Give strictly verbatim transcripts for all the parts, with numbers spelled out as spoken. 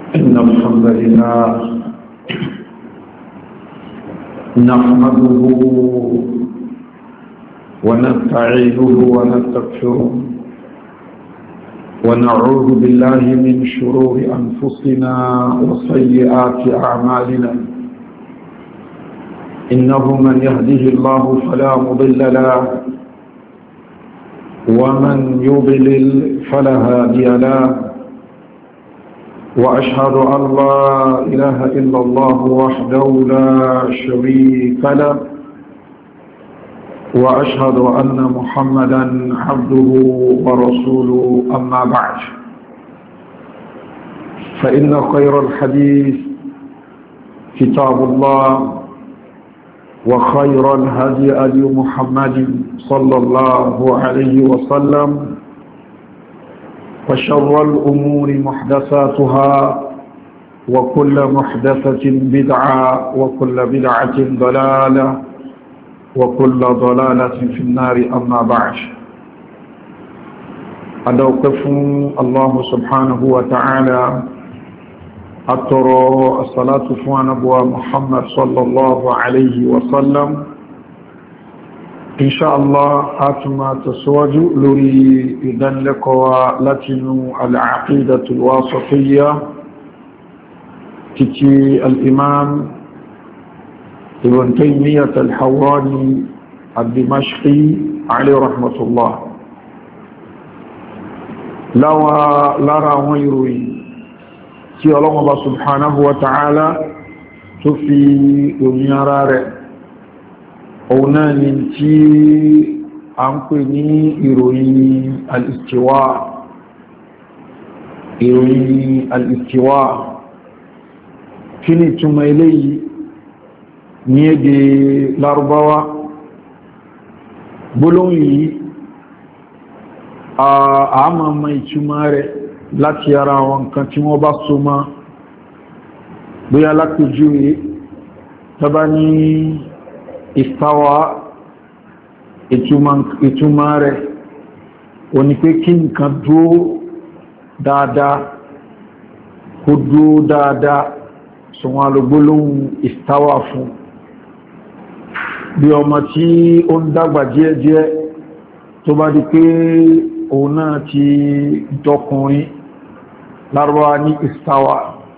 إن الحمد لله نحمده ونستعينه ونستغفره ونعوذ بالله من شرور أنفسنا وسيئات أعمالنا إنه من يهده الله فلا مضل له ومن يضلل فلا هادي له وأشهد أن لا إله إلا الله وحده لا شريك له وأشهد أن محمدا عبده ورسوله أما بعد فإن خير الحديث كتاب الله وخير الهدي هدي محمد صلى الله عليه وسلم وشر الأمور محدثاتها وكل محدثة بدعة وكل بدعة ضلالة وكل ضلالة في النار أما بعد أدوقف الله سبحانه وتعالى أترى الصلاة فوانبوى محمد صلى الله عليه وسلم إن شاء الله أتما تسواج لري إذن لقوى لتن العقيدة الواسطية تتي الإمام ابن تيمية الحوراني الدمشقي عليه رحمة الله لو لرى ويروي تي الله سبحانه وتعالى تفي ونياراره òun náà ni tí a ń pè ní ìròyìn al-istiwa ìròyìn al-istiwa kí ni túnmọ̀ eléyìí ní èdè Lárúbáwá gbólóhùn yìí a máa mọ̀ ìtumọ̀ rẹ̀ láti ara àwọn nǹkan tí wọ́n bá so mọ́ bóyá lápèjúwe tàbá ní ìfàwà ìtumọ̀ rẹ̀ o ní pé kí nǹkan dúó dáadáa kó dúó dáadáa sọ̀wọ́n alògbólóhùn ìfàwà fún bí ọmọ tí ó ń dàgbà díẹ̀díẹ̀ tó bá di pé òun náà ti dọkùnrin Lárúbáwá ní ìfàwà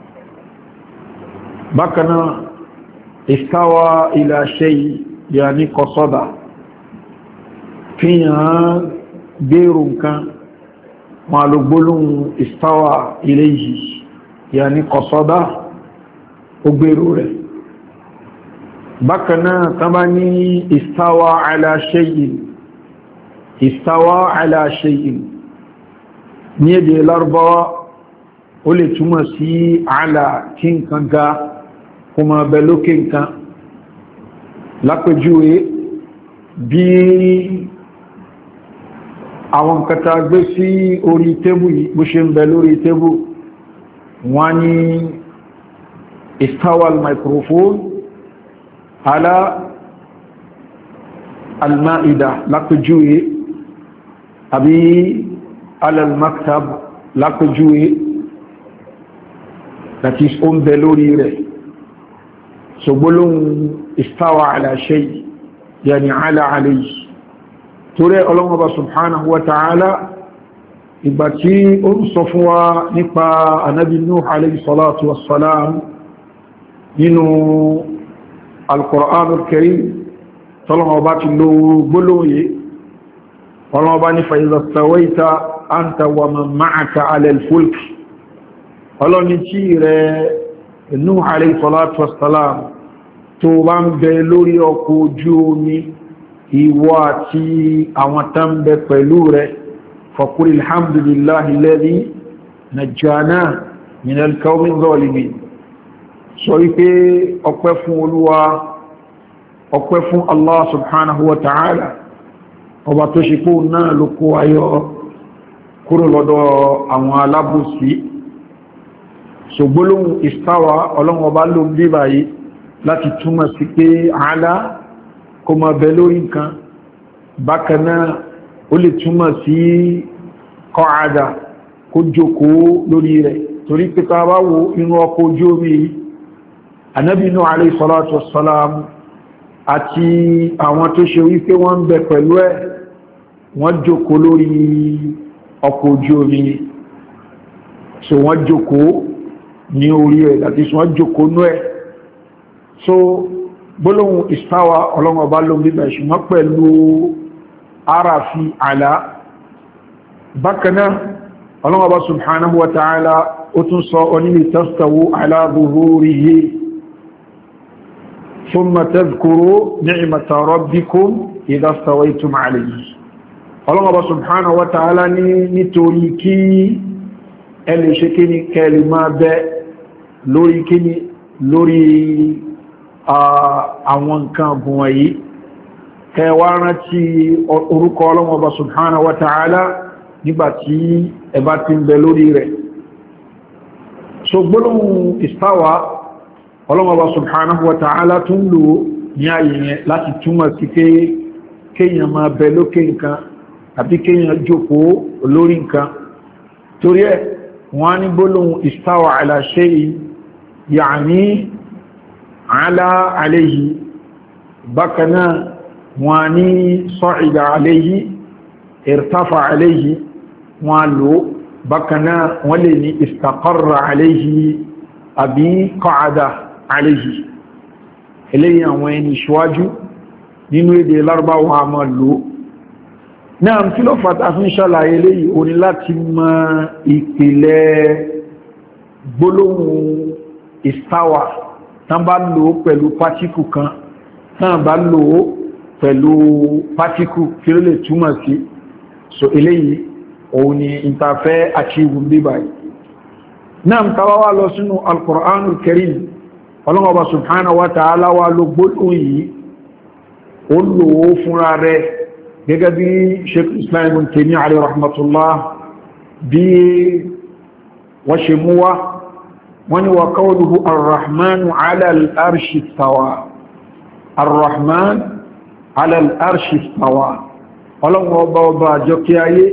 bákanáà istawa ila shay yani qasada kíyàn gbèrò nǹkan wọn ló gbólóhùn istawa ilayhi yani qasada ó gbèrò rẹ̀ bákanáà tàbá ní istawa ala shay'in istawa ala shay'in ní èdè Lárúbáwá ó lè túmọ̀ sí ala tí nǹkan ga kuma bẹ lókè nǹkan lápẹjúwé bí àwọn kata gbé sí orí tébù yìí bó ṣe ń bẹ lórí tébù wọ́n ní istawal microphone ala al-ma'ida lápẹjúwé àbí ala al-maktab lápẹjúwé that is ó ń bẹ lórí rẹ̀ ṣògbólóhùn istawa ala shay yani ala alayhi torí Ọlọ́hun Ọba subhanahu wa ta'ala ìgbà tí ó ń sọ fún wa nípa anábi Nuh alayhi salatu wassalam nínú al-Qur'anul Karim tọ́lọ́wọ́ Ọba ti lo gbólóhùn yìí Ọlọ́hun Ọba ní fa idha stawayta anta wa man ma'aka ala al-fulk ọlọ́ni tí rẹ̀ Nuh alayhi salatu wassalam tó bá ń bẹ lórí ọkọ̀ ojú omi ìwọ àti àwọn tán bẹ pẹ̀lú rẹ̀ faqul alhamdulillahi alladhi najjana minal qawmi zalimin sọ wípé ọpẹ́ fún Olúwa ọpẹ́ fún Allah subhanahu wa ta'ala ọba tó ṣe kó náà ló kó ayọ̀ kúrò lọ́dọ̀ àwọn alábòsí ṣògbólóhùn istawa ọlọ́run ọba ló ń bí báyìí láti túmọ̀ sí pé àálá kó máa bẹ lórí nǹkan bákanáà ó lè túmọ̀ sí qa'ada kó jókòó lórí rẹ̀ torí pé ká bá wo inú ọkọ̀ ojú omi Ànábì Nuh alayhi salatu wassalam àti àwọn tó ṣe wípé wọ́n ń bẹ pẹ̀lú ẹ̀ wọ́n jókòó lórí ọkọ̀ ojú omi so wọ́n jókòó ní orí ẹ̀ láti sọ wọ́n jókòó ní ẹ̀ so gbólóhùn istawa ọlọ́wọ́ bá lóun bíbẹ̀ ṣùgbọ́n pẹ̀lú arafi àlá bákanáà ọlọ́wọ́ bá subhanahu wa ta'ala ó tún sọ onílì tastawu ala zuhurihi thumma tadhkuru ni'mata rabbikum idha stawaytum alayhi ọlọ́wọ́ bá subhanahu wa ta'ala ní nítorí kí ẹlẹ́ ṣe kí ní kẹlì máa bẹ lórí kí ní lórí àwọn nǹkan ọgbọ̀n wọ̀nyí kẹwàá rántí orúkọ ọlọ́wọ́ bá subhanahu wa ta'ala nígbàtí ẹbá ti ń bẹ lórí rẹ̀ so gbólóhùn istawa ọlọ́wọ́ bá subhanahu wa ta'ala tún lò ní ayẹyẹ láti túmọ̀ sí pé kéèyàn máa bẹ lókè nǹkan àbí kéèyàn jókòó lórí nǹkan torí ẹ̀ wọ́n ní gbólóhùn istawa ala shay'in ya'ni ala alayhi bákanáà wọ́n ní sa'ida alayhi irtafa alayhi wọ́n lò bákanáà wọ́n lè ní istaqarra alayhi àbí qa'ada alayhi eléyìn àwọn ẹni ṣíwájú nínú èdè Lárúbáwá a máa lò náà tí ló fàtà fún ṣàlàyé léyìí o ní láti mọ ìpìlẹ̀ gbólóhùn istawa tán bá lò pẹ̀lú pátíkù kan tán bá lò pẹ̀lú pátíkù kí ló lè túmọ̀ sí so eléyìí òun ni ìtafẹ́ achieve bíbáyìí náà tàbá wá lọ sínú al-Qur'anul Karim ọlọ́wọ́ subhanahu wa ta'ala wá ló gbólóhùn yìí ó lò ó fúnra rẹ̀ gẹ́gẹ́ bí Sheikh Islam Ibn Taymiyyah alayhi rahmatullah bí wọ́n ṣe mú wá wọ́n ni wa qawluhu ar-Rahmanu ala al-arshi istawa ar-Rahman ala al-arshi istawa ọlọ́run ọba ọba àjọ kí ayé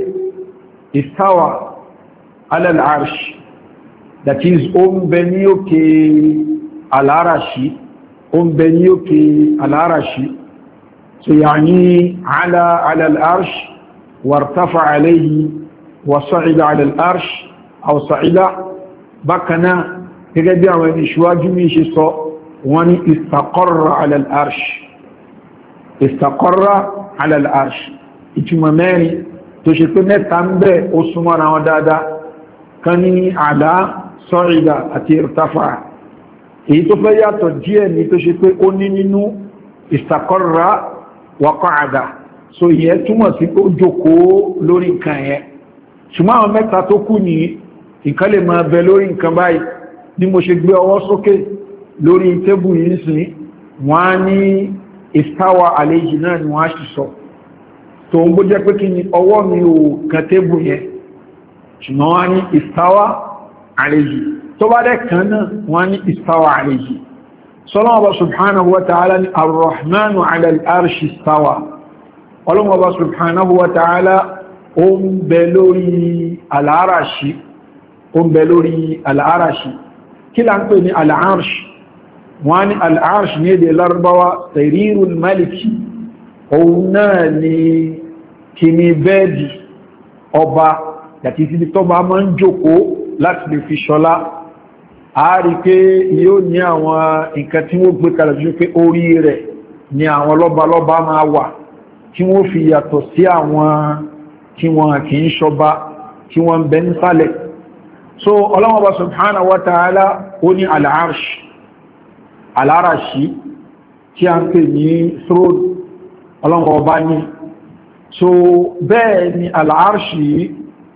istawa ala al-arshi that is ó ń bẹ ní òkè al-arashi ó ń bẹ ní òkè al-arashi so يعني على على الأرش وارتفع عليه وصعد على الأرش أو صعد بكنا يجب أن يشواج ميشي صو واني استقر على الأرش استقر على الأرش إتما ماني تشكنا تنبه أسمان ودادا كاني على صعد أتي ارتفع إيتفايا تجيني تشكنا أنينو استقر waqa'ada so yẹ túmọ̀ sí pé ó jókòó lórí nǹkan yẹn ṣùgbọ́n àwọn mẹ́ta tó kù ní nǹkan lè máa bẹ lórí nǹkan báyìí ní mo ṣe gbé ọwọ́ sókè lórí tébù yìí sí wọ́n á ní istawa alayhi náà ni wọ́n á sì sọ tó ń bó jẹ́ pé kí ni ọwọ́ mi ò kan tébù yẹn ṣùgbọ́n wọ́n á ní istawa alayhi tó bá dẹ̀ kan náà wọ́n á ní istawa alayhi sọ́lọ́wọ́ subhanahu wa ta'ala ni ar-Rahmanu ala al-arshi istawa ọlọ́wọ́ subhanahu wa ta'ala ó ń bẹ lórí al-arashi ó ń bẹ lórí al-arashi kí la ń pè ní al-arshi wọ́n ni al-arshi ní èdè Lárúbáwá sarirul maliki òun náà ni kìíní bẹ́ẹ̀dì ọba yàtí títí tó bá máa ń jókòó láti lè fi ṣọlá a rí pé yóò ní àwọn nǹkan tí wọ́n gbé kalẹ̀ jù pé orí rẹ̀ ni àwọn lọ́balọ́ba máa wà tí wọ́n fi yàtọ̀ sí àwọn tí wọ́n kì í ṣọba tí wọ́n bẹ nísàlẹ̀ so Ọlọ́hun Ọba subhanahu wa ta'ala ó ní al-arsh al-arashi tí a ń pè ní throne Ọlọ́hun Ọba ní so bẹ́ẹ̀ ni al-arshi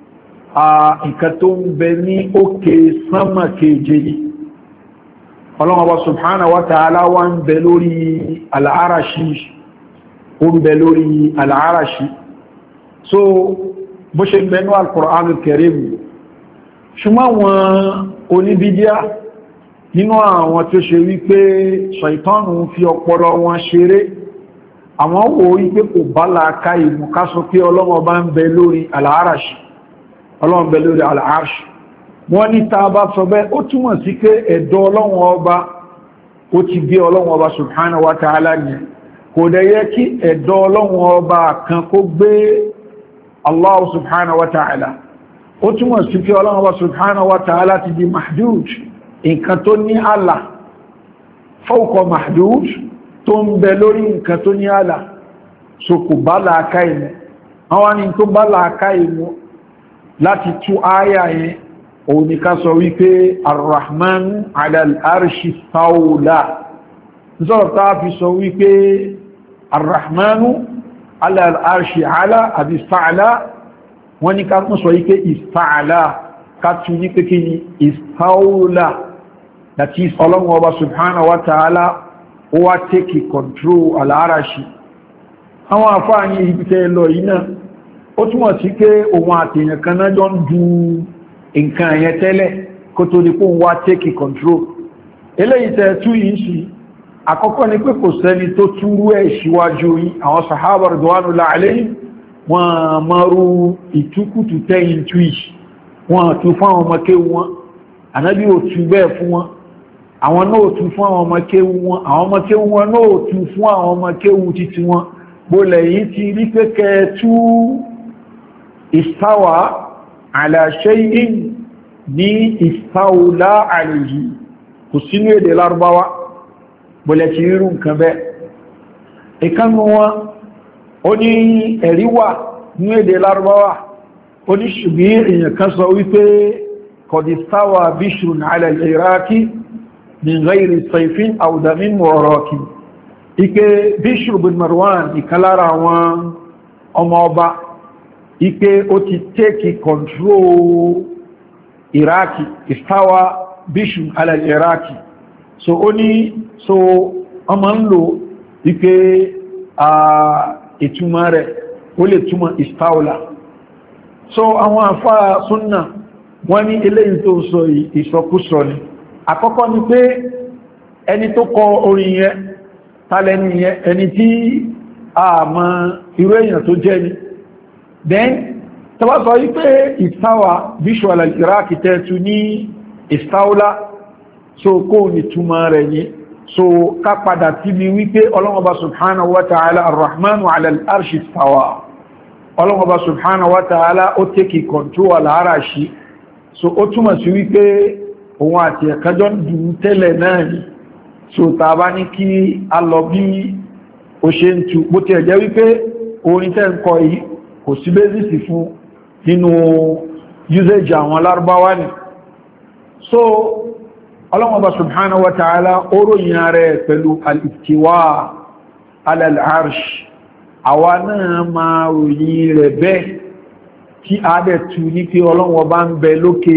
nǹkan tó ń bẹ ní òkè sánmà keje yìí Ọlọ́hun Ọba subhanahu wa ta'ala wá ń bẹ lórí al-arashi ó ń bẹ lórí al-arashi so bó ṣe bẹnu al-Qur'an al-Karim ṣùgbọ́n wọn oníbídíà nínú àwọn tó ṣe wípé ṣàìtánù fi ọpọlọ wọn ṣeré àwọn wo wípé kò bá láàká ìmú ká sọ pé Ọlọ́hun Ọba ń bẹ lórí al-arashi Ọlọ́hun bẹ lórí al-arsh wọ́n ní tá bá sọ bẹ́ẹ̀ ó túmọ̀ sí pé ẹ̀dọ̀ ọlọ́run ọba ó ti gbé ọlọ́run ọba subhanahu wa ta'ala ní kò dẹ̀ yẹ kí ẹ̀dọ̀ ọlọ́run ọba kan kó gbé Allah subhanahu wa ta'ala ó túmọ̀ sí pé ọlọ́run ọba subhanahu wa ta'ala ti di mahdud nǹkan tó ní àlà fawqa mahdud tó ń bẹ lórí nǹkan tó ní àlà so kò bá làákà ìmú àwọn ni tó bá làákà ìmú láti tú áyà yẹn òun ni ká sọ wípé arrahman ala al-arshi istawla nítorí tá fi sọ wípé arrahmanu ala al-arshi ala àbí ista'la wọ́n ní ká tún sọ wípé ista'la ká tún ní pé kí ni istawla that is ọlọ́run ọba subhanahu wa ta'ala ó wá take control al-arashi àwọn àfáà ní ibi tẹ́ lọ yìí náà ó túnmọ̀ sí pé òun àtèyàn kan náà jọ ń du nǹkan ẹ̀yẹn tẹ́lẹ̀ kó tó ní kó ń wá take control eléyìí tẹ́ tú yìí sí àkọ́kọ́ ni pé kò sẹ́ni tó túrú ẹ̀ síwájú yìí àwọn sahaba radwanullahi alayhim wọ́n mọ́rú ìtúkùtù tẹ́yìn tú yìí wọ́n tú fún àwọn ọmọkéwu wọn ànábì ò tú bẹ́ẹ̀ fún wọn àwọn náà tú fún àwọn ọmọkéwu wọn àwọn ọmọkéwu wọn náà tú fún àwọn ọmọkéwu títí wọn bólẹ̀ yìí ti rí pé kẹtú istawa ala shay'in ní istawla alayhi kò sínú èdè Lárúbáwá bólẹ̀ ti rírù nǹkan bẹ́ ìkánu wọn ó ní ẹ̀rí wà ní èdè Lárúbáwá ó ní ṣùgbí èèyàn kan sọ wípé qad istawa bishrun ala al-iraqi min ghayri sayfin aw damin mu'araki ike Bishr bin Marwan ìkalára àwọn ọmọ ọba ike ó ti tẹ́kì control Iraki istawa Bishr ala Iraki so ó ní so ọmọ ń lò ike ìtumọ̀ rẹ̀ ó lè túmọ̀ istawla so àwọn àfá súnnà wọ́n ní eléyìí tó sọ ìsọkúsọ ni àkọ́kọ́ ni pé ẹni tó kọ orin yẹn tàlẹ́ni yẹn ẹni tí a mọ̀ irú èyàn tó jẹ́ ni then tàbá sọ wípé istawa visual al-iraqi tẹ́tù ní istawla so kó ní túmọ̀ rẹ̀ ní so ká padà tí mi wípé ọlọ́mọba subhanahu wa ta'ala arrahmanu ala al-arshi istawa ọlọ́mọba subhanahu wa ta'ala ó tẹ́kì control al-arashi so ó túmọ̀ sí wípé òun àti ẹ̀kájọ́ dùn tẹ́lẹ̀ náà ni so tàbá ní kí a lọ bí o ṣe ń tu bó ti ẹ̀jẹ́ wípé orin tẹ́ ń kọ yìí kò sí bẹ́sìsì fún nínú usage àwọn Lárúbáwá ni so ọlọ́mọba subhanahu wa ta'ala oróyìn rẹ̀ pẹ̀lú al-istiwa ala al-arsh àwa náà máa ròyìn rẹ̀ bẹ́ẹ̀ kí a dẹ̀ tu ní pé ọlọ́mọba ń bẹ lókè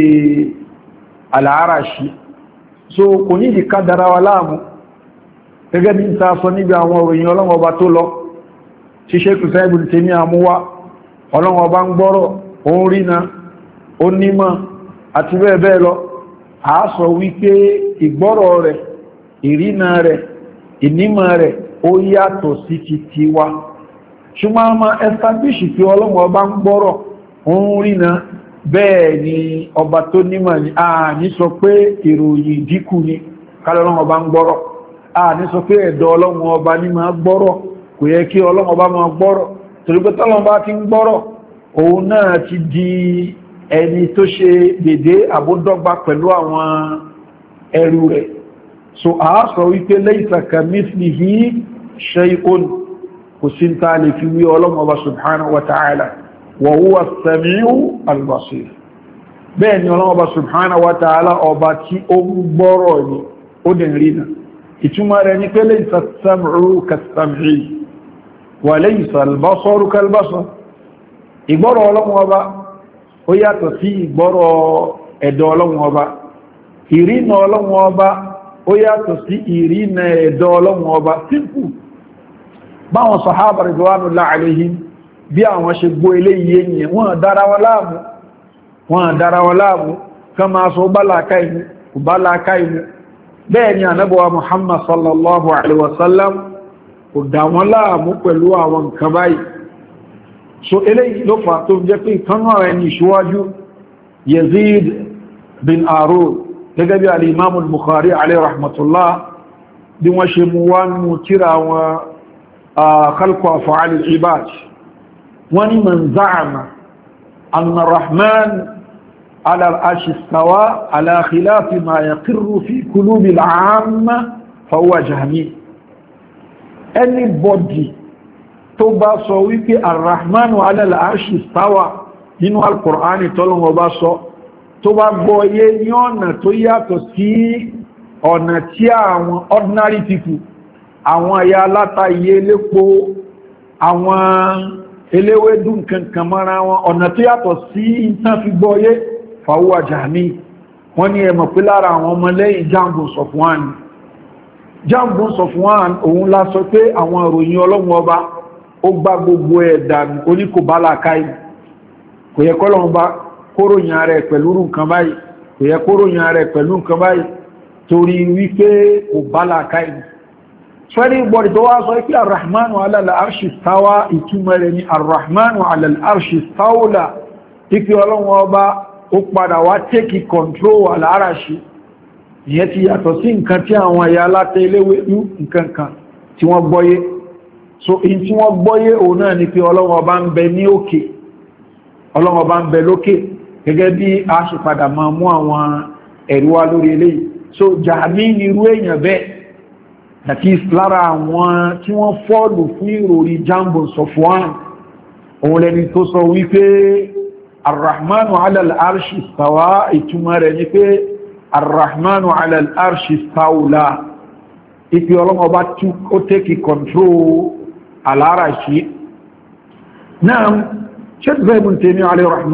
al-arashi so kò ní ìdíká dára wa láàmú gẹ́gẹ́ bí n ta sọ níbi àwọn òròyìn ọlọ́wọ́ba tó lọ ṣíṣẹ́ kùsẹ́ ibùn tèmí àmúwá ọlọ́wọ́ba ń gbọ́rọ̀ òun rína ó nímọ̀ àti bẹ́ẹ̀ bẹ́ẹ̀ lọ a sọ wípé ìgbọ́rọ̀ rẹ̀ ìrìnà rẹ̀ ìnímọ̀ rẹ̀ ó yàtọ̀ sí ti tiwa ṣùgbọ́n a máa establish pé ọlọ́wọ́ba ń gbọ́rọ̀ òun rína bẹ́ẹ̀ ni ọba tó nímọ̀ ní a ní sọ pé ìròyìn díkù ni kálọ́lọ́wọ́ ọba ń gbọ́rọ̀ a ní sọ pé ẹ̀dọ̀ ọlọ́wọ́ ọba ní máa gbọ́rọ̀ kò yẹ kí ọlọ́wọ́ ọba máa gbọ́rọ̀ torí pé tọ́lọ́wọ́ bá ti ń gbọ́rọ̀ òun náà ti di ẹni tó ṣe dédé àbódọ́gba pẹ̀lú àwọn ẹrú rẹ̀ so a sọ wípé laysa kamithlihi shay'un kò sí ta lè fi wí ọlọ́wọ́ ọba subhanahu wa ta'ala wa huwa as-sami'u al-basir bẹ́ẹ̀ ni ọlọ́wọ́ subhanahu wa ta'ala ọba tí ó ń gbọ́rọ̀ ni ó dẹ̀ rí náà ìtumọ̀ rẹ̀ ní pé laysa as-sam'u kas-sam'i wa laysa al-basaru kal-basar ìgbọ́rọ̀ ọlọ́wọ́ ọba ó yàtọ̀ sí ìgbọ́rọ̀ ẹ̀dọ̀ ọlọ́wọ́ ọba ìrìnà ọlọ́wọ́ ọba ó yàtọ̀ sí ìrìnà ẹ̀dọ̀ ọlọ́wọ́ ọba sípù báwọn sàhábà ridwanullahi alayhim bí àwọn ṣe gbọ́ eléyìí ènìyàn wọ́n dára wọn láàmú wọ́n dára wọn láàmú kan máa sọ bá láàká inú kò bá láàká inú bẹ́ẹ̀ ni ànábọ̀wà Muhammad sallallahu alaihi wasallam kò dá wọn láàmú pẹ̀lú àwọn nǹkan báyìí so eléyìí ló fà tó jẹ́ pé ìkanú àwọn ẹni ìṣíwájú Yazid bin Harun gẹ́gẹ́ bí al-Imam al-Bukhari alayhi rahmatullah bí wọ́n ṣe mú wá nínú tírà wọn khalqu af'al al-ibad wọ́n ní man za'ama anna ar-Rahman ala al-arshi istawa ala khilafi ma yaqirru fi qulubi al-'amma fa huwa jahmi. Anybody tó bá sọ wípé ar-Rahman ala al-arshi istawa nínú al-Qur'ani tọ́lọ́wọ́ bá sọ tó bá gbọ́ yé ní ọ̀nà tó yàtọ̀ sí ọ̀nà tí àwọn ordinary people, àwọn ẹ̀yà aláta iye lépo, àwọn eléwédú kankan mọ́ra wọn, ọ̀nà tó yàtọ̀ sí ìtàn fi gbọ́ yé fàwọ́ jahmi. wọ́n ní ẹmọ̀ pé lára àwọn ọmọ lẹ́yìn Jambun Safwan. Jambun Safwan òun la sọ pé àwọn ìròyìn Ọlọ́run ọba ó gbá gbogbo ẹ̀dà oníkòbálà káì, kò yẹ kọ́lọ́run bá kóròyìn rẹ̀ pẹ̀lú nǹkan báyìí, kò yẹ kóròyìn rẹ̀ pẹ̀lú nǹkan báyìí torí wípé kò bá làákàí. Fẹ́rí bọ̀dì tó wá sọ pé Ar-Rahmanu ala al-arshi istawa ìtumọ̀ rẹ̀ ni Ar-Rahmanu ala al-arshi istawla, ipi Ọlọ́run ọba ó padà wá tẹ́kì control al-arashi. Ìyẹn ti yàtọ̀ sí nǹkan tí àwọn ẹ̀yà aláta eléwé nǹkan kan tí wọ́n gbọ́yé. So in tí wọ́n gbọ́yé òun náà ni pé Ọlọ́run ọba ń bẹ ní òkè, Ọlọ́run ọba ń bẹ lókè, gẹ́gẹ́ bí a ṣe padà máa mú àwọn ẹ̀rí wá lórí eléyìí. So Jahmi ni irú èèyàn bẹ́ẹ̀, àti lára àwọn tí wọ́n fọ́ọ̀lù fún ìròrí Jambun Safwan òun lẹni tó sọ wípé Ar-Rahmanu ala al-arshi istawa ìtumọ̀ rẹ̀ ni pé Ar-Rahmanu ala al-arshi istawla, ipi Ọlọ́run bá tú ó tẹ́kì control al-arashi. Náà Sheikh Ibn Taymiyyah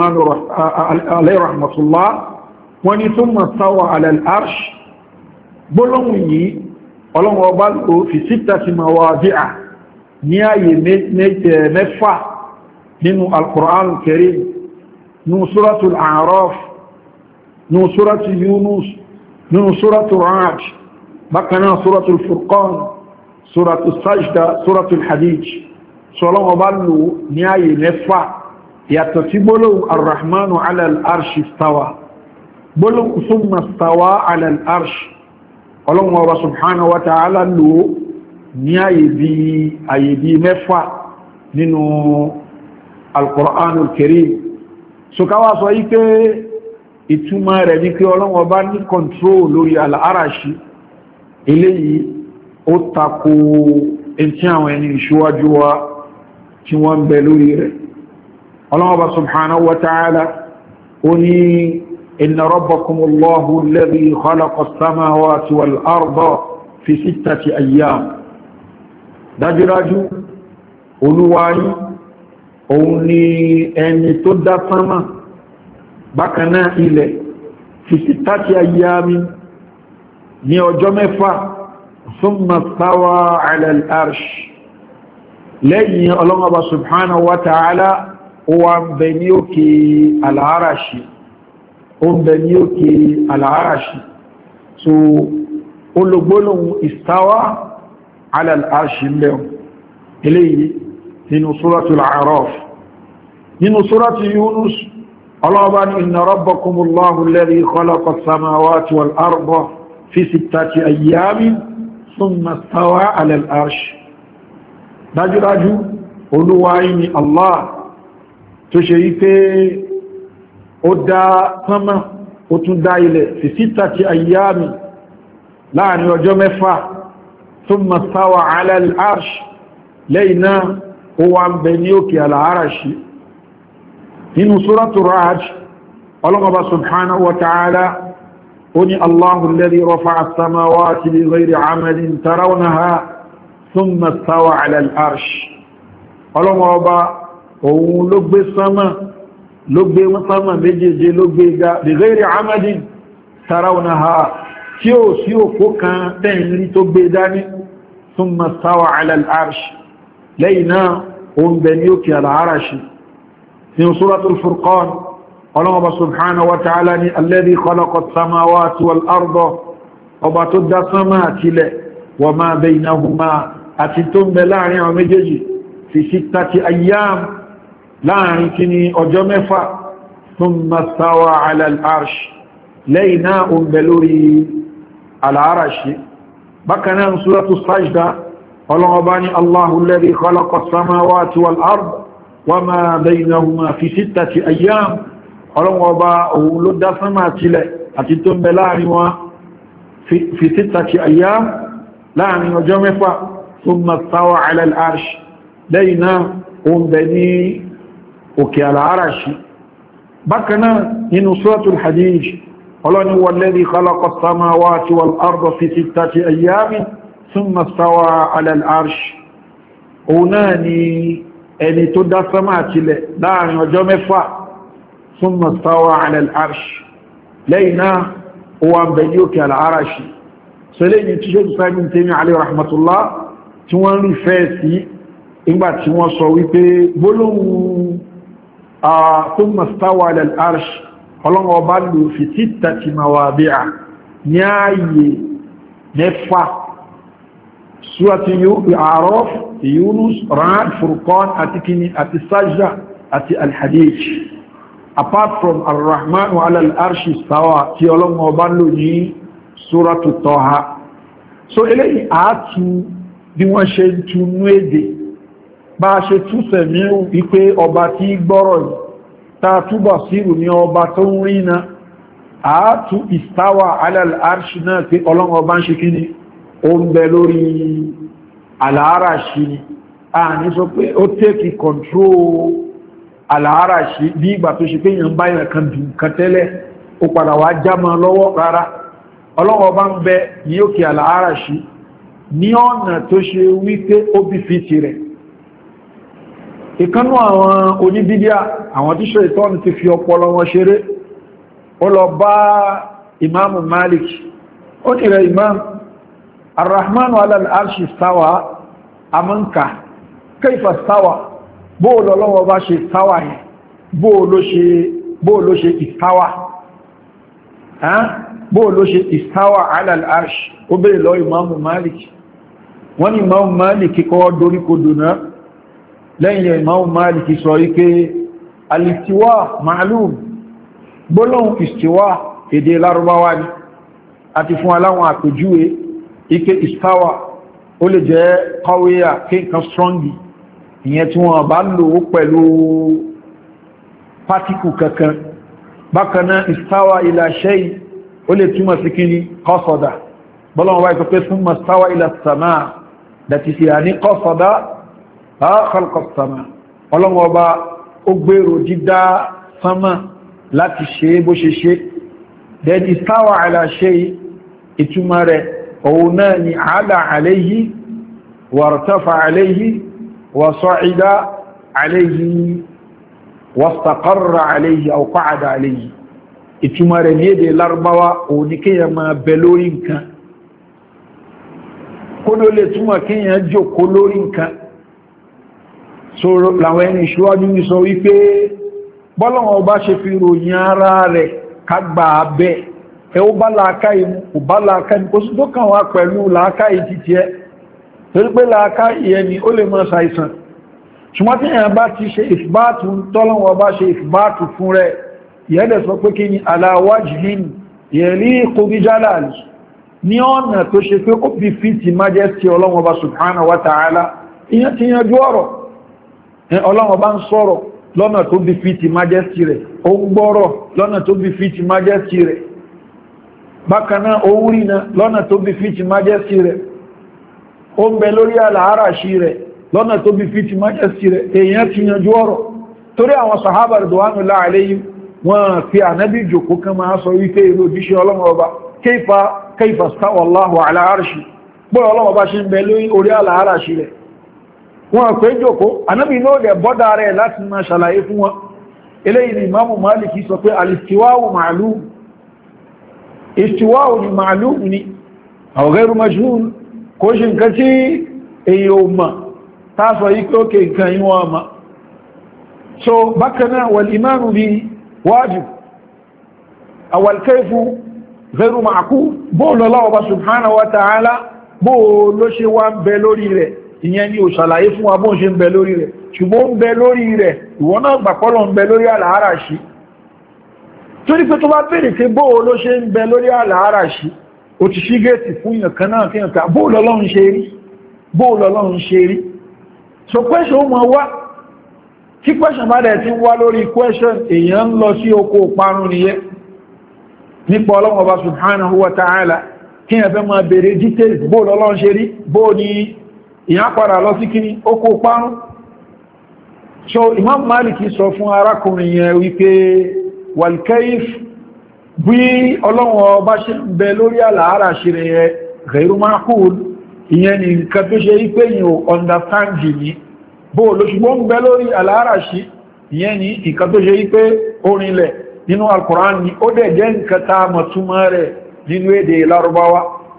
alayhi rahmatullah wọ́n ní thumma istawa ala al-arsh, gbólóhùn yìí Ọlọ́run ọba lò fi sittati mawadi'a ní ààyè mẹ́fà nínú al-Qur'an al-Karim, nínú suratul A'raf, nínú suratul Yunus, nínú suratul Ra'd, bákanáà suratul Furqan, suratul Sajda, suratul Hadid. Ọlọ́run ọba lò ní ààyè mẹ́fà yàtọ̀ sí gbólóhùn Ar-Rahmanu ala al-arshi istawa. Gbólóhùn thumma istawa ala al-arshi Ọlọ́run ọba subhanahu wa ta'ala lò ní àyè bí mẹ́fà nínú al-Qur'anul Karim. So káwà sọ yí pé ìtumọ̀ rẹ̀ ní pé Ọlọ́run ọba ní control lórí al-arashi, eléyìí ó tako ẹntí àwọn ẹni ìṣíwájú wa tí wọ́n bẹ lórí rẹ̀. Ọlọ́run ọba subhanahu wa ta'ala ó ní إن ربكم الله الذي خلق السماوات والأرض في ستة أيام. dájúdájú Olúwa yín òun ni ẹni tó dá sánmà bákan náà ilẹ̀ fi sittati ayyamin ní ọjọ́ mẹ́fà thumma stawa ala al-arsh. lẹ́yìn Ọlọ́run Ọba subhanahu wa ta'ala ó wà ń bẹ ní òkè al-arashi, ó ń bẹ ní òkè al-arashi. So olùgbólóhùn istawa ala al-arshi mẹ́un eléyìí nínú suratul A'raf. nínú suratul Yunus ọlọ́ọ̀bá ní inna rabbakumullahu alladhi khalaqa as-samawati wal arda fi sittati ayyamin thumma istawa ala al-arshi. dájúdájú Olúwa yín ni Allah tó ṣe yí pé ó dá sánmà ó tún dá ilẹ̀ fi sittati ayyami láàrin ọjọ́ mẹ́fà thumma stawa ala al-arsh, lẹ́yìn náà ó wà ń bẹ ní òkè al-arashi. nínú suratul Ra'd Ọlọ́hun subhanahu wa ta'ala ó ní Allahu alladhi rafa'a as-samawati bighayri 'amadin tarawnaha thumma stawa ala al-arsh. Ọlọ́hun Ọba òun ló gbé sánmà ló gbé sánmà méjèèjì ló gbé ga bi ghayri amadin tarawnaha, tí ó sí òpó kan tẹ́yìnrí tó gbé dání. thumma stawa ala al-arsh, lẹ́yìn náà ó ń bẹ ní òkè al-arashi. ní suratul Furqan Ọlọ́hun subhanahu wa ta'ala ní alladhi khalaqa as-samawati wal arda, ọba tó dá sánmà àti ilẹ̀, wa ma baynahuma àti tó ń bẹ láàrin àwọn méjèèjì fi sittati ayyam láàrin kí ni ọjọ́ mẹ́fà thumma stawa ala al-arsh, لينا أنبلوري على عرشي بكنا سورة السجدة ولغباني الله الذي خلق السماوات والأرض وما بينهما في ستة أيام ولغبا أولد سمات لي أتتم بلاني في, في ستة أيام لاني وجمفة ثم استوى على العرش لينا أنبني وكي على عرشي بكنا إن سورة الحديث قال هو الذي خلق السماوات والأرض في ستة أيام ثم استوى على العرش أوناني أني تدى سمات لاني وجمفة ثم استوى على العرش لينا هو أنبنيوك على العرش سليم تشهد سايمون تيمي عليه رحمة الله تيوان لي فاسي إنبا تيوان صويبي بلون آه ثم استوى على العرش ọlọ́wọ́ bá lò fi títà ti mawabi'a ní ààyè mẹ́fà súwàtí A'raf, Yunus, Ra'd, Furqan àti kini àti Sajda àti Al-Hadid apart from Ar-Rahman wa 'ala al-arshi istawa tí ọlọ́wọ́ bá lò ní Suratu Taha. So eléyìí àátú bí wọ́n ṣe túnú èdè bá ṣe túnṣẹ̀ mìíràn wípé ọba tí gbọ́rọ̀ yìí tààtúbà sírù ní ọba tó ń rí na àátú istawa 'ala al-arshi náà pé ọlọ́run ọba ń ṣe kí ni ó ń bẹ lórí al-arashi ni a ní sọ pé ó tẹ́kì control al-arashi bí ìgbà tó ṣe pé yàn bá yàn kan dùn kan tẹ́lẹ̀ ó padà wá jámọ́ lọ́wọ́ rárá ọlọ́run ọba ń bẹ ní òkè al-arashi ní ọ̀nà tó ṣe wípé ó bí fi ti rẹ̀ ìkanú àwọn oníbídíà àwọn tí Ṣaitọ́nù ti fi ọpọlọ wọn ṣeré ó lọ bá imamu Malik ó ní rẹ̀ imam Ar-Rahmanu 'ala al-arshi istawa amanka kayfa istawa bóòlù ọlọ́wọ́ bá ṣe istawa yẹn bóòlù ṣe istawa bóòlù ṣe istawa 'ala al-arshi ó bèèrè lọ imamu Malik wọ́n ní imamu Malik kọ́ dorí kodò náà lẹ́yìn Imam Malik sọ wípé al-istiwa ma'lum gbólóhùn istiwa èdè Lárúbáwá ni àti fún aláwọn àpèjúwe ike istawa ó lè jẹ́ qawiya kíǹkan strongi ìyẹn tí wọ́n bá lò ó pẹ̀lú pátíkù kankan bákanáà istawa ila shay ó lè túmọ̀ sí kí ni qasada bọ́lọ́wọ́ wáyé pé thumma istawa ila as-samaa dàti sí àní qasada خلق السماء ọlọ́wọ́ ọba ó gbèrò dídá sánmà láti ṣe bó ṣe ṣe then istawa ala shay ìtumọ̀ rẹ̀ òun náà ni ala alayhi wa irtafa alayhi wa sa'ida alayhi wa istaqarra alayhi aw qa'ada alayhi ìtumọ̀ rẹ̀ ní èdè Lárúbáwá òun ni kíyàn máa bẹ lórí nǹkan kó ló lè túmọ̀ kíyàn jókòó lórí nǹkan so láwọn ẹni ìṣíwájú ní sọ wípé bọ́lọ̀wọ̀n ọba ṣe fi ròyìn ara rẹ̀ kagbà abẹ́ ẹ ó bá làákàí mú kò bá làákàí mú kò sí tó kàn wá pẹ̀lú làákàí títí ẹ torí pé làákàí ẹni ó lè mọ́ ṣàìsàn ṣùgbọ́n tí èèyàn bá ti ṣe ìfìbáàtù tọ́lọ̀wọ̀n ọba ṣe ìfìbáàtù fún rẹ̀ ìyẹ́dẹ̀ sọ pé kí ni ala wajhin yaliqu bi jalali ní ọ̀nà tó ṣe pé ó bí fìtì majesty Ọlọ́run ọba subhanahu wa ta'ala ìyẹn ti yanjú ọ̀rọ̀ Ọlọ́run bá ń sọ̀rọ̀ lọ́nà tó bí fi ti majesty rẹ̀ ó ń gbọ́rọ̀ lọ́nà tó bí fi ti majesty rẹ̀ bákanáà ó ń rìnà lọ́nà tó bí fi ti majesty rẹ̀ ó ń bẹ lórí àlàáràṣí rẹ̀ lọ́nà tó bí fi ti majesty rẹ̀ èèyàn ti yanjú ọ̀rọ̀ torí àwọn sàhábà ridwanullahi alayhim wọ́n fi ànábì jòkó kan máa sọ wípé ìlú òjíṣẹ́ Ọlọ́run ọba kayfa kayfa stawa Allahu ala arshi bóyá Ọlọ́run ọba ṣe ń bẹ lórí orí àlàáràṣí rẹ̀ wọ́n pé jòkó anábì náà dẹ̀ bọ́dá rẹ̀ láti máa ṣàlàyé fún wọn eléyìí ni Imamu Maliki sọ pé al-istiwa'u ma'lum istiwa'u ni ma'lum ni aw ghayru majhul kò ṣe nǹkan tí èyí ò mọ̀ tásọ yí pé ókè nǹkan yí wọ́n mọ̀ so bákanáà wal imanu bi wajib awal kayfu ghayru ma'qul bóòlù Allah subhanahu wa ta'ala bóòlù ló ṣe wá ń bẹ lórí rẹ̀ ìyẹn ni ò ṣàlàyé fún wa bóò ṣe ń bẹ lórí rẹ̀ ṣùgbọ́n ń bẹ lórí rẹ̀ ìwọ náà gbàpọ́lọ̀ ń bẹ lórí àlàáràṣí torí pé tó bá bèèrè pé bóò ló ṣe ń bẹ lórí àlàáràṣí ó ti ṣí gẹ́ẹ̀tì fún èèyàn kan náà kíyàn ká bóò lọ́lọ́run ṣe rí bóò lọ́lọ́run ṣe rí so question ó mọ̀ wá tí question bá dẹ̀ ti wá lórí question èèyàn ń lọ sí oko parun nìyẹn nípa Ọlọ́run Ọba subhanahu wa ta'ala kíyàn fẹ́ máa bèèrè details bóò lọ́lọ́run ṣe rí bóò ní ìyàn padà lọ sí kíní oko parun. So Imam Maliki sọ fún arákùnrin yẹn wípé wal-kayf bí Ọlọ́run Ọba ṣe ń bẹ lórí àlàárà ṣe rẹ̀ ghayru ma'qul ìyẹn ni nǹkan tó ṣe wípé yìí ò understand ní bó ló ṣùgbọ́n ń bẹ lórí àlàárà ṣe ìyẹn ni nǹkan tó ṣe wípé orinlẹ̀ nínú Al-Qur'an ni ó dẹ̀ jẹ́ nǹkan tá mọ̀túnmọ́ rẹ̀ nínú èdè Lárúbáwá.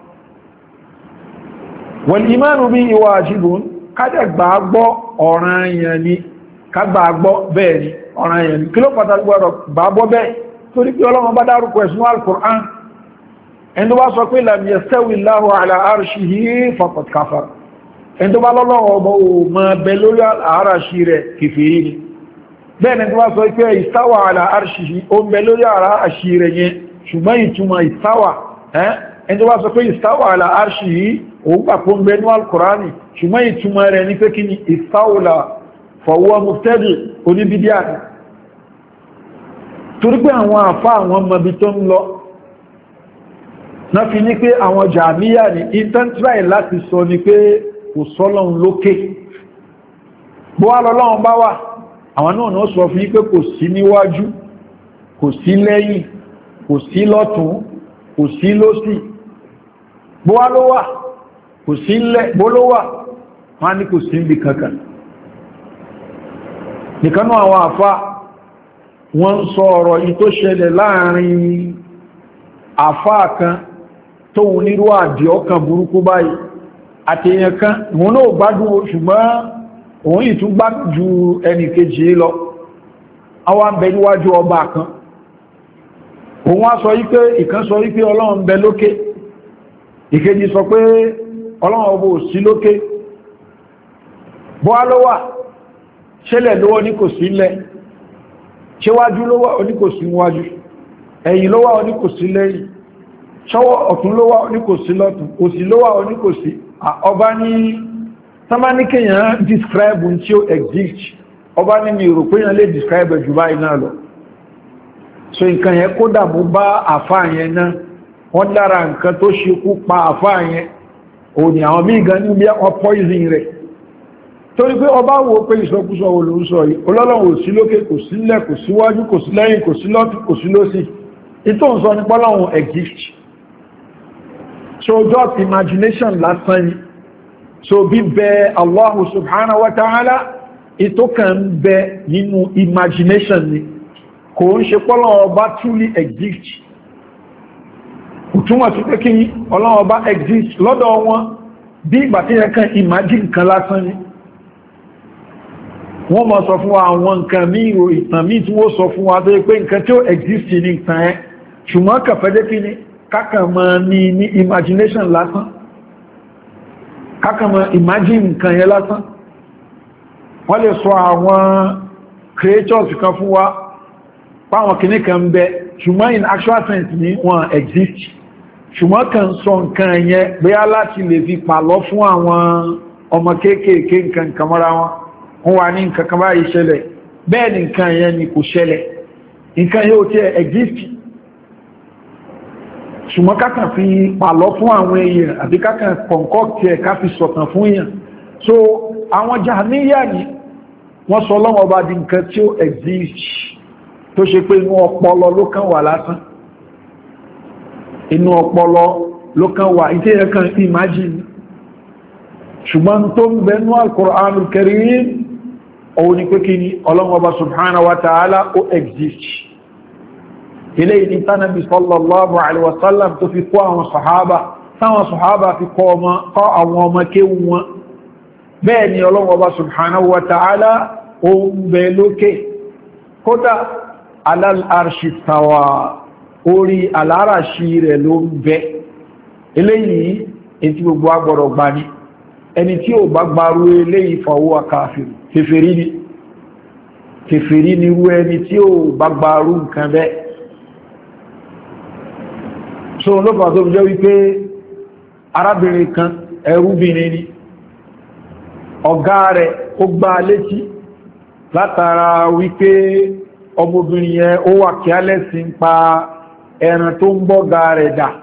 wal-imanu bihi wajibun kájẹ̀ gbàgbọ́ ọ̀ranyàn ni ká gbàgbọ́ bẹ́ẹ̀ ni ọ̀ranyàn ni kí ló pàtàkì gbọ́dọ̀ gbàgbọ́ bẹ́ẹ̀ torí pé Ọlọ́run bá dárúkọ ẹ̀sùn Al-Qur'an ẹni tó bá sọ pé lam yastawi Allahu ala arshihi faqad kafar ẹni tó bá lọ́lọ́wọ́ ọmọ o ma bẹ lórí àráṣì rẹ̀ kèfèrí ni bẹ́ẹ̀ ni tó bá sọ pé istawa ala arshihi o bẹ lórí àráṣì rẹ̀ yẹn ṣùgbọ́n ìtumọ̀ istawa ẹni tó bá sọ pé istawa ala arshihi o gbà pọ́ bẹ ní Al-Qur'ani ṣùgbọ́n ìtumọ̀ rẹ̀ ní pé kí ni istawla fa huwa mubtadi oníbídíà ni torí pé àwọn àfá àwọn mọ̀bí tó ń lọ náà fi ní pé àwọn jàmíyà ní intentry láti sọ ní pé kò sọ́lọ́run lókè bó wá lọ́lọ́run bá wà àwọn náà náà sọ fún pé kò sí níwájú kò sí lẹ́yìn kò sí lọ́tún kò sí lósì bó wá ló wà kò sí lẹ́ bó ló wà wọ́n ní kò sí níbi kankan nìkan náà àwọn àfá wọ́n sọ ọ̀rọ̀ yìí tó ṣẹlẹ̀ láàrin àfá kan tóhun nírú àdí ọkàn burúkú báyìí àti èèyàn kan òun náà gbádùn ṣùgbọ́n òun yìí tún gbádùn ju ẹnì kejì lọ àwọn ń bẹ níwájú ọba kan òun wá sọ wípé ìkan sọ wípé Ọlọ́run ń bẹ lókè ìkejì sọ pé Ọlọ́run ọba ò sí lókè bọ́á ló wà ṣẹlẹ̀ lówó ní kò sí lẹ̀ ṣéwájú ló wà oní kò sí wájú ẹ̀yìn ló wà oní kò sí lẹ́yìn ṣọ́wọ́ ọ̀tún ló wà oní kò sí lọ́tún òsì ló wà oní kò sí ọba ní tánmáníkèyàn describe n tí ó exist ọba ní mi rò pé yàn lè describe jù báyìí náà lọ so nǹkan yẹn kó dàmú bá àfá yẹn náà wọ́n dára nǹkan tó ṣekú pa àfá yẹn òní àwọn míì gan ní bí wọ́n poison rẹ̀ torí pé ọba wo pé ìsọkúsọ wo ló ń sọ yìí Ọlọ́run ò sí lókè kò sí lẹ̀ kò síwájú kò sí lẹ́yìn kò sí lọ́tún kò sí lósì ìtò ń sọ ní pọ́lọ́run exist so just imagination lásán ni so bí bẹ Allahu subhanahu wa ta'ala ìtò kan bẹ nínú imagination ni kò ń ṣe pọ́lọ́run ọba truly exist kò túnmọ̀ sí pé kí Ọlọ́run ọba exist lọ́dọ̀ wọn bí ìgbà tí yẹn kan imagine kan lásán ni wọ́n mọ̀ sọ fún wa àwọn nǹkan mí ìrò ìtàn mí tí wọ́n sọ fún wa tó yẹ pé nǹkan tí ó exist ní ìtàn ẹ ṣùgbọ́n kàfẹ́jẹ́ kí ni kákàmọ́ ní ní imagination lásán kákàmọ́ imagine nǹkan yẹn lásán wọ́n lè sọ àwọn creatures kan fún wa páwọn kìíní kan ń bẹ ṣùgbọ́n in actual sense ni wọ́n exist ṣùgbọ́n kan sọ nǹkan yẹn bóyá láti lè fi pàlọ́ fún àwọn ọmọ kéékèèké nǹkan kan mọ́ra wọn wọ́n wà ní nǹkan kan báyìí ṣẹlẹ̀ bẹ́ẹ̀ ni nǹkan yẹn ni kò ṣẹlẹ̀ nǹkan yóò tí ẹ exist ṣùgbọ́n kákan fi pàlọ́ fún àwọn èèyàn àbí kákan concoct ẹ̀ ká fi sọ̀tàn fún èèyàn so àwọn Jahmiyya ni wọ́n sọ lọ́wọ́ bá di nǹkan tí ó exist tó ṣe pé inú ọpọlọ ló kàn wà lásán inú ọpọlọ ló kàn wà ìdí ẹ̀ kan imagine ṣùgbọ́n tó ń bẹnu Al-Qur'anul Karim òun ni pé kí ni Ọlọ́run Ọba subhanahu wa ta'ala ó exist ilé ìdí tánàbí sallallahu alaihi wasallam tó fi kọ́ àwọn sàhábà táwọn sàhábà fi kọ́ àwọn ọmọ kéwù wọn bẹ́ẹ̀ ni Ọlọ́run Ọba subhanahu wa ta'ala ó ń bẹ lókè kódà alal arshi stawa orí aláràṣí rẹ̀ ló ń bẹ eléyìí ètí gbogbo agbọ̀rọ̀ gbani ẹni tí ó bá gbarú eléyìí fàwọ́ káfìrí kèfèrí ni kèfèrí ni irú ẹni tí ó bá gbarú nǹkan bẹ́ so lọ́pàá tó jẹ́ wípé arábìnrin kan ẹrúbìnrin ni ọ̀gá rẹ̀ ó gbá létí látara wípé ọmọbìnrin yẹn ó wà kí á lẹ́sìn pa ẹran tó ń bọ́gá rẹ̀ dà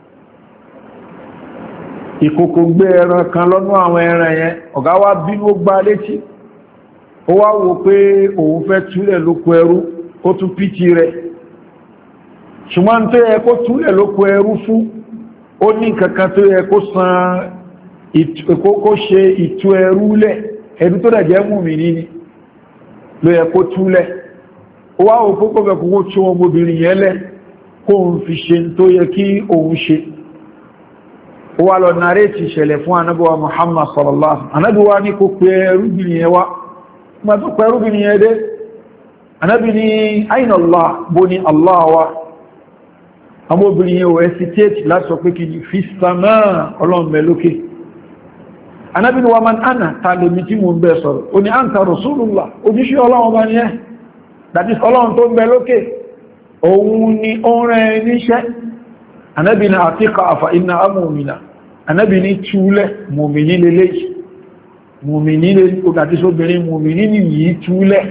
ìkòkò gbé ẹran kan lọ́nà àwọn ẹran yẹn ọ̀gá wá bínú ó gbá létí ó wá wò pé òun fẹ́ túlẹ̀ lóko ẹrú ó tún pìtì rẹ̀ ṣùgbọ́n tó yẹ kó túlẹ̀ lóko ẹrú fún ó ní kankan tó yẹ kó san kó ṣe ìtú ẹrú lẹ̀ ẹrú tó dẹ̀ jẹ́ mùmínì ni ló yẹ kó túlẹ̀ ó wá wò pé kó fẹ́ kó tún ọmọbìnrin yẹn lẹ̀ kó ń fi ṣe tó yẹ kí òun ṣe ó wá lọ nàrétì ìṣẹ̀lẹ̀ fún anábíwá Muhammad sallallahu alaihi wasallam anábíwá ní kó pé ẹrúbìnrin yẹn wá ma tó pé ẹrúbìnrin yẹn dé anábí ní aina Allah bó ní Allah wá amóbìnrin yẹn ò hesitate láti sọ pé kí ní fi sàmà ọlọ́mẹ lókè anábí ní wa man ana ta lè mi tí mo ń bẹ sọ̀rọ̀ ó ní anta Rasulullah ojúṣẹ́ ọlọ́run bá ní ẹ́ that is ọlọ́run tó ń bẹ lókè òun ni ó rẹ̀ níṣẹ́ anábí ní àtíkà àfà iná amòmìnà anábí ní túlẹ̀ mòmìnì lélẹ́ mòmìnì lélẹ́ ògàtí sóbìnrin mòmìnì ní yìí túlẹ̀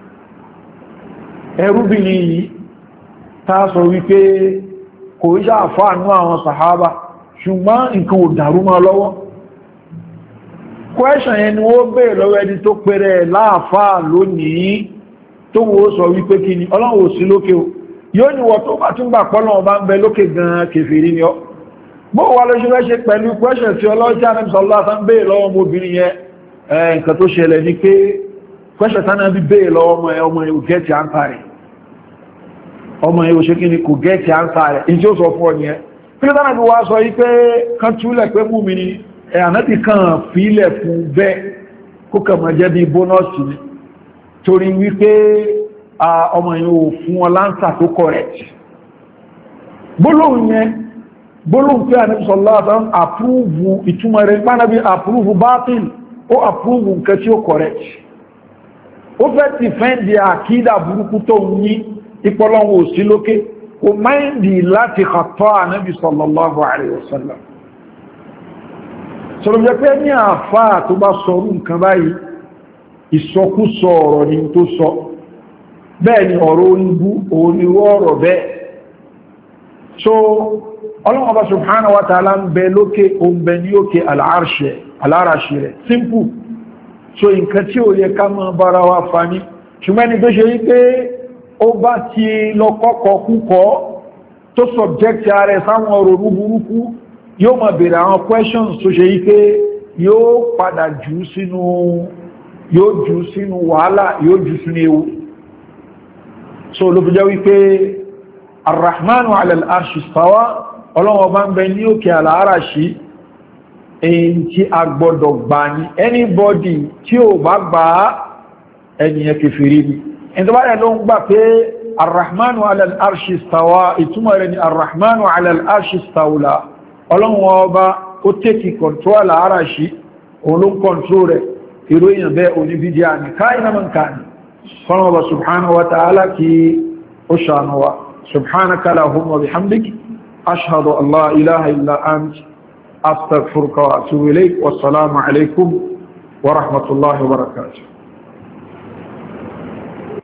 ẹrúbìnrin yìí tá sọ wípé kò ṣe àfáànú àwọn sàhábà ṣùgbọ́n nǹkan ò dàrú mọ́ lọ́wọ́ question yẹn ni ó bèèrè lọ́wọ́ ẹni tó pèrè láàfáà lónìí tó wo sọ wípé kí ni Ọlọ́run ò sí lókè o yóò ní wọ́n tó bá tún gbà pọ́lọ̀ ọba ń bẹ lókè gan kèfèrí ni ọ́ bó wà ló ṣe fẹ́ ṣe pẹ̀lú question tí ọlọ́jà ní sọ́lá ń bèèrè lọ́wọ́ ọmọbìnrin yẹn nǹkan tó ṣẹlẹ̀ ní pé question tánà bí bèèrè lọ́wọ́ ọmọ ẹ̀ ọmọ ẹ̀ ò gẹ́ẹ̀tì áńsà rẹ̀ ọmọ ẹ̀ ò ṣe kí ni kò gẹ́ẹ̀tì áńsà rẹ̀ in tí ó sọ fún ọ nìyẹn kí ló tánà bí wá sọ yí pé kan túlẹ̀ pé mú mi ni ẹ̀ ànábì kan fílẹ̀ fún bẹ́ẹ̀ kó kàn máa jẹ́ bí bónọ́ọ̀sì ni torí wípé ọmọ yìí ò fún ọ láńsà tó correct gbólóhùn yẹn gbólóhùn pé Ànábì sallallahu alaihi wasallam àpúrúvù ìtumọ̀ rẹ̀ pánàbí àpúrúvù bátil ó àpúrúvù nǹkan tí ó correct ó fẹ́ ti fẹ́ndì àkídà burúkú tó ń ní ìpọlọ́wọ́ òsí lókè kò máìndì láti kàtọ́ Ànábì sallallahu alaihi wasallam sọ̀rọ̀ jẹ́ pé ní àfáà tó bá sọrú nǹkan báyìí ìsọkúsọ ọ̀rọ̀ ni tó sọ bẹ́ẹ̀ ni ọ̀rọ̀ oníbú onírú ọ̀rọ̀ bẹ́ẹ̀ so Ọlọ́hun Ọba subhanahu wa ta'ala ń bẹ lókè o ń bẹ ní òkè aláràṣì rẹ̀ simple so nǹkan tí ó yẹ ká mọ́ bára wa fa ní ṣùgbọ́n ni tó ṣe yí pé ó bá ti lọ kọ́kọ́ kúkọ́ tó subject ààrẹ sáwọn ọ̀rọ̀ burúkú yóò máa bèèrè àwọn questions tó ṣe yí pé yóò padà jù sínú yóò jù sínú wàhálà yóò jù sínú ewu so ló fi jẹ́ wípé arrahmanu ala al-arshi istawa ọlọ́wọ́ bá ń bẹ ní òkè al-arashi èyí tí a gbọ́dọ̀ gbà ní anybody tí ó bá gbà ẹniyàn kèfèrí ni ẹni tó bá rẹ̀ ló ń gbà pé arrahmanu ala al-arshi istawa ìtumọ̀ rẹ̀ ni arrahmanu ala al-arshi istawla ọlọ́wọ́ bá ó tẹ́kì control al-arashi òun ló ń control rẹ̀ ìròyìn bẹ́ oníbídíà ní káìnà mọ́ nǹkan fọ́nà ọba subhanahu wa ta'ala kí ó ṣàánú wa subhanaka allahumma bihamdik ashhadu an la ilaha illa ant astaghfiruka wa atubu ilayk wassalamu alaikum wa rahmatullahi wa barakatuh